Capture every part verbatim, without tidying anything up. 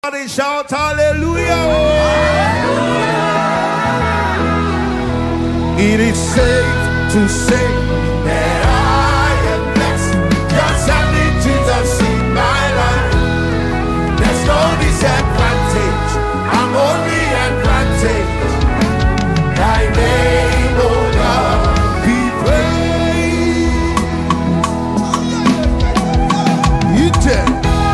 Somebody shout hallelujah. It is safe to say that I am blessed. Just having Jesus in my life. There's no disadvantage. I'm only advantage. Thy name, O God, be praised. You tell.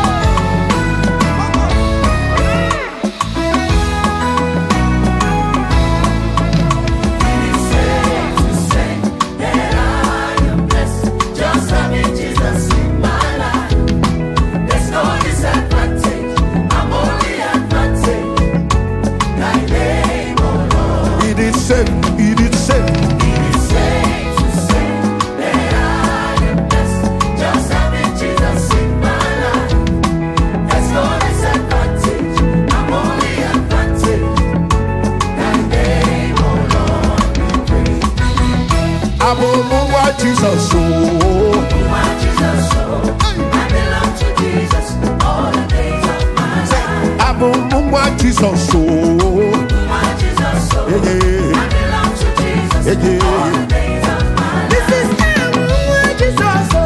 It is safe. It is safe to say that I am blessed. Just having Jesus in my life. There's no disadvantage. I'm only advantage. Thy name, oh Lord, be praised. I'm what Jesus so. What Jesus so. I belong to Jesus all the days of my life. I'm what Jesus so. What Jesus so. Yeah, yeah. Yeah, yeah. This is what Jesus so.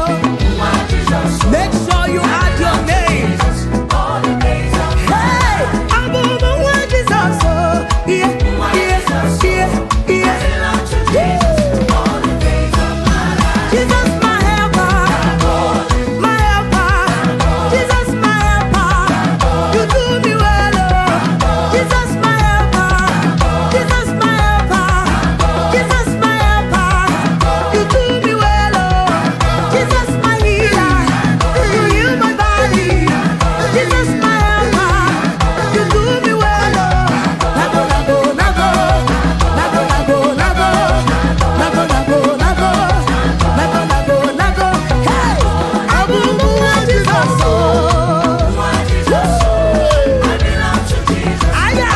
Make sure you add your name. Hey, I'm what Jesus so. Yeah, yeah, yeah, yeah. Jesus, my helper, my helper. Jesus, my helper. You do me well, oh. Jesus, my helper. Jesus, my helper. Jesus, my helper. You do me well, oh. Jesus, my healer. You heal my body. Jesus, my helper. You do me well, oh. Nago, nago, nago. Nago, nago, nago. Nago, nago, nago. Nago, nago, nago. Hey! I'm what Jesus so. What Jesus so. I belong to Jesus. I am.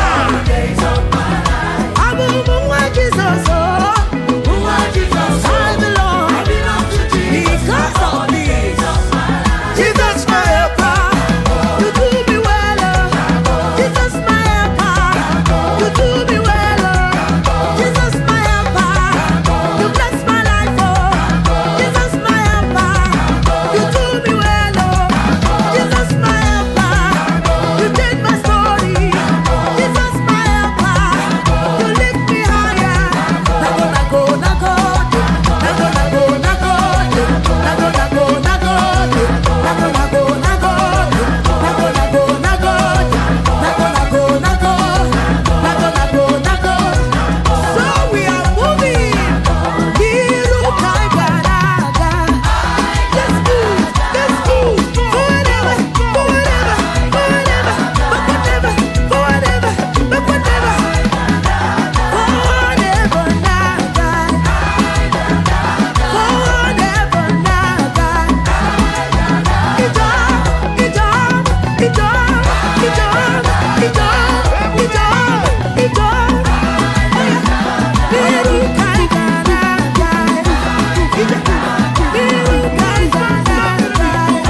I'm what Jesus so. What Jesus so. I belong. I belong to Jesus. Because of me. Jesus, my helper. You do me well, oh. Jesus, my helper. You do me well, oh. Jesus, my helper. You bless my life, oh. Jesus, my helper. You do me well, oh. Jesus, my helper. You change my story. Jesus, my helper. You lift me higher. Nago, nago, nago. Nago, nago, nago. Nago, nago, nago. Nago, nago, nago. Nago, nago, nago. Nago, nago, nago. Nago, nago, nago. So we are moving. Kiru kai garaga. Let's go, let's go. Forever, forever, forever. But whatever, forever, but whatever. Forever, naga. Forever, naga. Idam, idam, idam, idam, idam, idam, idam. Kiru kai garaga. Kiru kai garaga.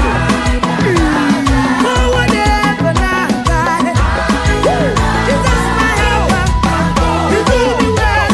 Forever, naga. Jesus, my helper. You do me well.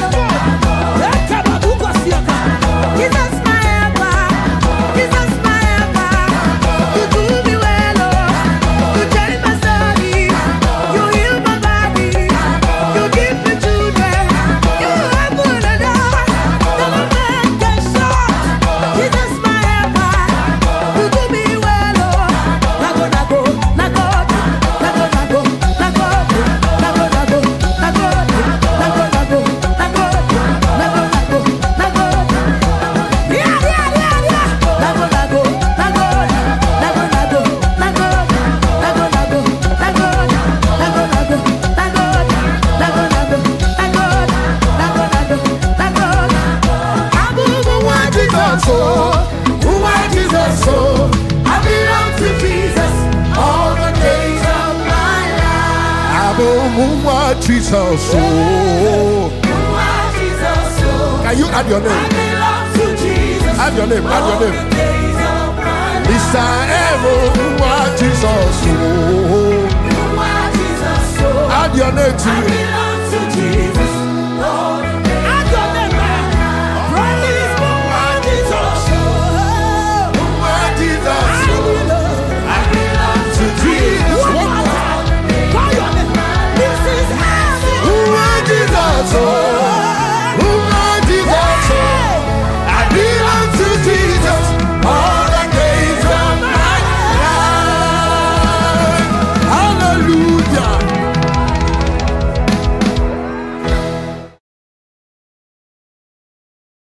Jesus, my helper. Jesus, my helper. You do me well, oh. You change my story. You heal my body. You give me children. You open a door. No man can shut. Jesus, my helper. You do me well, oh. Nago, nago, nago. Nago, nago, nago. Nago, nago, nago. Nago, nago, nago. Nago, nago, nago. Yeah, yeah, yeah, yeah. Nago, nago, nago. Nago, nago, nago. Nago, nago, nago. Nago, nago, nago. Nago, nago, nago. Nago, nago, nago. Abu, what Jesus so. What Jesus so. I belong to Jesus all the days of my life. Abu what Jesus so. What Jesus so. Can you add your I name? belong to Jesus. Add your name. Add your all name. the days of my life. Mister Evo what Jesus so. eternity.